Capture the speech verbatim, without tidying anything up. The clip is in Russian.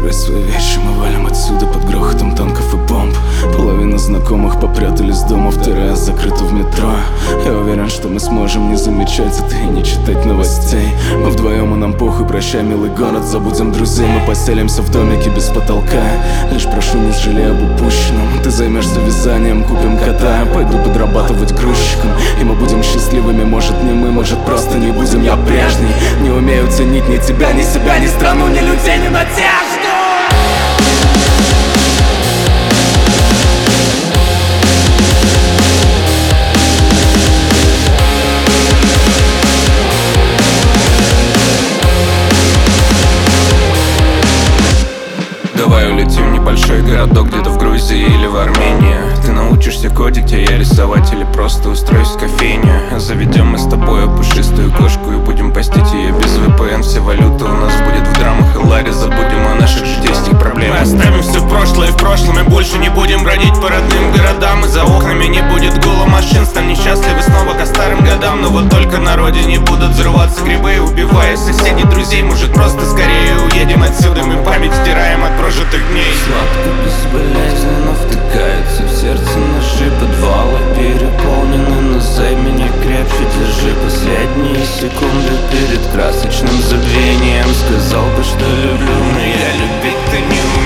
Собирай свои вещи, мы валим отсюда под грохотом танков и бомб. Половина знакомых попрятались дома, вторая закрыта в метро. Я уверен, что мы сможем не замечать это и не читать новостей. Мы вдвоем, и нам похуй, прощай, милый город, забудем друзей. Мы поселимся в домике без потолка. Лишь прошу, не жалей об упущенном. Ты займешься вязанием, купим кота. Пойду подрабатывать грузчиком, и мы будем счастливыми. Может не мы, может просто не будем. Я прежний, не умею ценить ни тебя, ни себя, ни страну, ни людей, ни надежду. Давай улетим в небольшой городок где-то в Грузии или в Армении. Ты научишься кодить, а я рисовать, или просто устроюсь в кофейне. Заведем мы с тобой пушистую кошку и будем постить ее без ви пи эн. Вся валюта у нас будет в драмах и ларе. Забудем о наших житейских проблемах. Мы оставим все в прошлое в прошлом и больше не будем бродить по родным городам. И за окнами не будет гула машин. Станем счастливы снова ко старым годам. Но вот только на родине будут взрываться грибы, убивая соседей, друзей. Может просто скорее уедем отсюда. Мы память стираем от прожитых дней. Сладко, безболезненно втыкаются в сердце ножи. Подвалы переполнены, но зай меня крепче держи. Последние секунды перед красочным забвением. Сказал бы, что люблю, но я любить-то не умею.